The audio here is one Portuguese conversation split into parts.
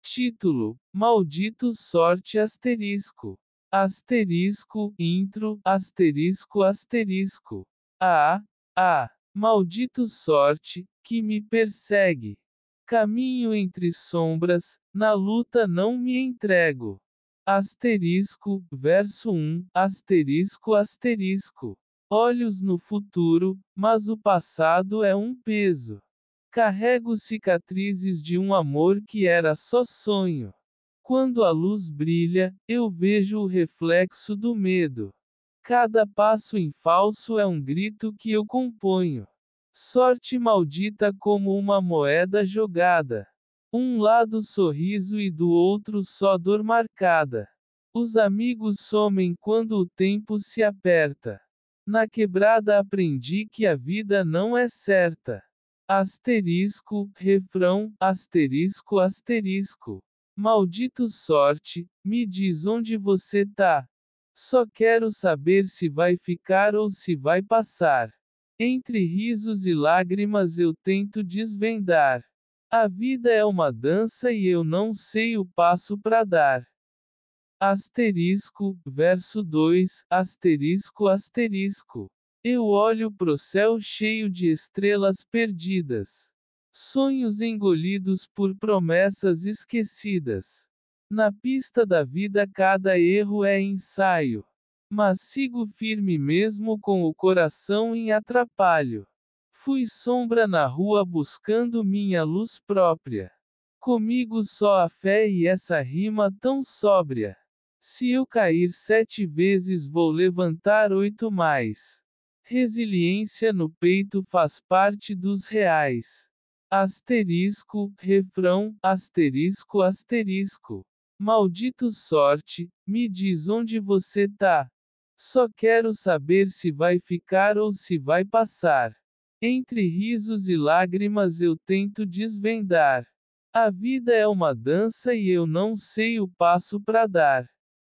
Título: Maldito sorte asterisco. Asterisco, intro, asterisco asterisco. Maldito sorte, que me persegue. Caminho entre sombras, na luta não me entrego. Asterisco, verso 1, asterisco asterisco. Olhos no futuro, mas o passado é um peso. Carrego cicatrizes de um amor que era só sonho. Quando a luz brilha, eu vejo o reflexo do medo. Cada passo em falso é um grito que eu componho. Sorte maldita como uma moeda jogada. Um lado sorriso e do outro só dor marcada. Os amigos somem quando o tempo se aperta. Na quebrada aprendi que a vida não é certa. Asterisco, refrão, asterisco asterisco. Maldito sorte, me diz onde você tá. Só quero saber se vai ficar ou se vai passar. Entre risos e lágrimas eu tento desvendar. A vida é uma dança e eu não sei o passo pra dar. Asterisco, verso 2, asterisco asterisco. Eu olho pro céu cheio de estrelas perdidas. Sonhos engolidos por promessas esquecidas. Na pista da vida cada erro é ensaio. Mas sigo firme mesmo com o coração em atrapalho. Fui sombra na rua buscando minha luz própria. Comigo só a fé e essa rima tão sóbria. Se eu cair 7 vezes vou levantar 8 mais. Resiliência no peito faz parte dos reais. Asterisco, refrão, asterisco asterisco. Maldito sorte, me diz onde você tá. Só quero saber se vai ficar ou se vai passar. Entre risos e lágrimas eu tento desvendar. A vida é uma dança e eu não sei o passo pra dar.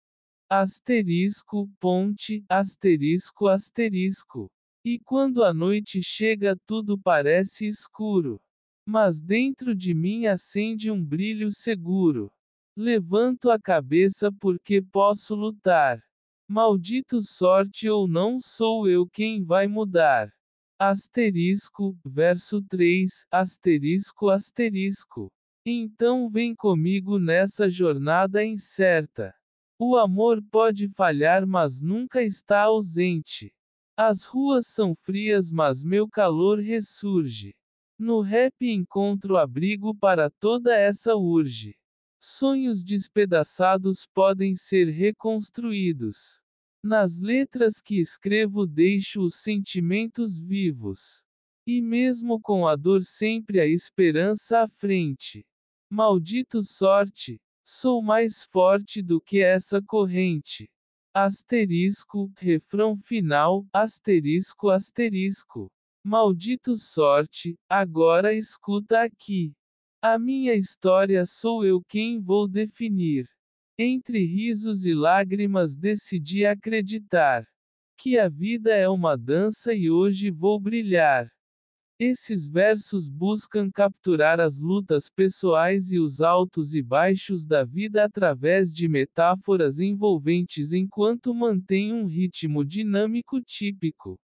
Asterisco, ponte, asterisco asterisco. E quando a noite chega tudo parece escuro. Mas dentro de mim acende um brilho seguro. Levanto a cabeça porque posso lutar. Maldito sorte ou não sou eu quem vai mudar. Asterisco, verso 3, asterisco asterisco. Então vem comigo nessa jornada incerta. O amor pode falhar mas nunca está ausente. As ruas são frias mas meu calor ressurge. No rap encontro abrigo para toda essa urge. Sonhos despedaçados podem ser reconstruídos. Nas letras que escrevo deixo os sentimentos vivos. E mesmo com a dor sempre a esperança à frente. Maldito sorte, sou mais forte do que essa corrente. Asterisco, refrão final, asterisco asterisco. Maldito sorte, agora escuta aqui. A minha história sou eu quem vou definir. Entre risos e lágrimas decidi acreditar. Que a vida é uma dança e hoje vou brilhar. Esses versos buscam capturar as lutas pessoais e os altos e baixos da vida através de metáforas envolventes enquanto mantém um ritmo dinâmico típico.